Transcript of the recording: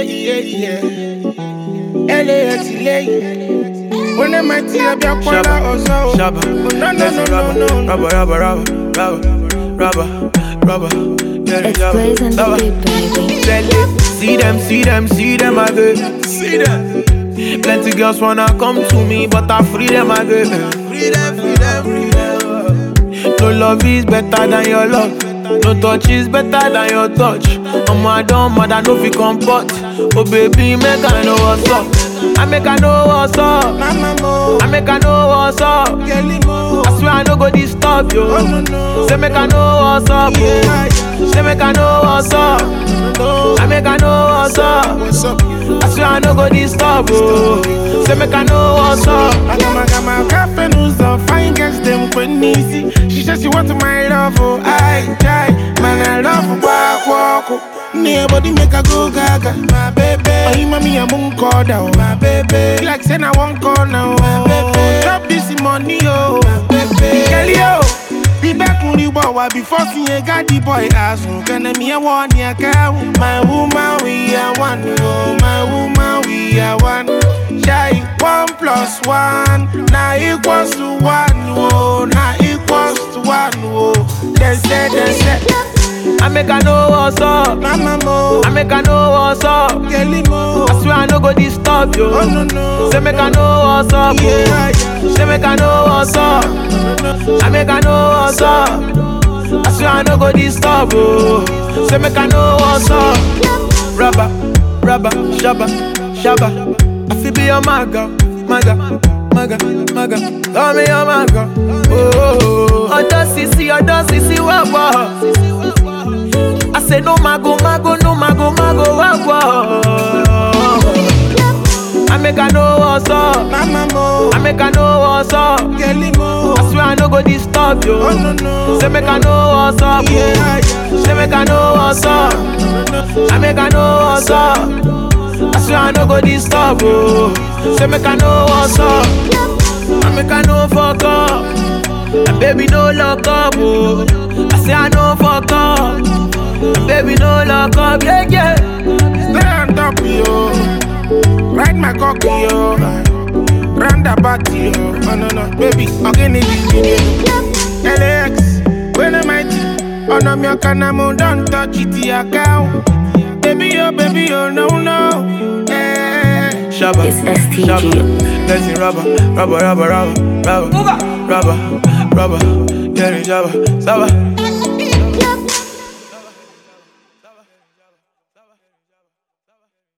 yeah. LAX, when am I tea, be a quarter or so? Shabba, rubber. It's blazing the beat, baby. See them again. See them. Plenty girls wanna come to me, but I free them again. Free them. No love is better than your love. No touch is better than your touch. I don't mad, I know if you comport. Oh baby, make I know what's up. I make I know what's up. I make I know what's up. I swear I no go disturb you. Say make I know what's up. Say make I know what's up. I make I know what's up. I swear I no go disturb you. Say make I know what's up. I got my cafe news on fine girls, them quite easy. She says she want my love, oh I try. Man, I love walk. Nobody make her go gaga, my baby. Oh, you mommy, I won't call down, my baby. Like saying I won't call now, my baby. Drop this money, oh, my baby. Kelly, oh. Be back when you bought before seeing a gaddy boy ass. Can I me a one year cow? My woman, we are one. Oh, my woman, we are one. Shy 1 + 1 now equals to 1. Oh, now equals to 1. Oh, they said. I make I know what's up. I make I know what's up. I swear I no go disturb you. Say make I know what's up. Say make I know what's up. I make I know what's up. I swear I no go disturb you. Say make I know what's up. Rubber, shabba. I feel be your maga. Call me your maga. Oh, Odo sisi, wah. I say no mago, wah. I make I know what's up. I make I know what's up. I swear I no go disturb you. Say make I know what's up. Say make I know what's up. I make I know what's up. I swear I no go disturb you. Say make I know what's up. I make I know fuck up. And baby no lock up. Oh. I say I know fuck up. And baby no lock up. Yeah. Stand up, yo. Ride my cocky, yo. Round the party, yo. Oh, no, baby, again it is video. LAX, when am I tea? Oh, no, me can don't touch it, account. Baby, oh, no. Yeah. Shabba, It's STG. Let's rubber. Get it, Shabba.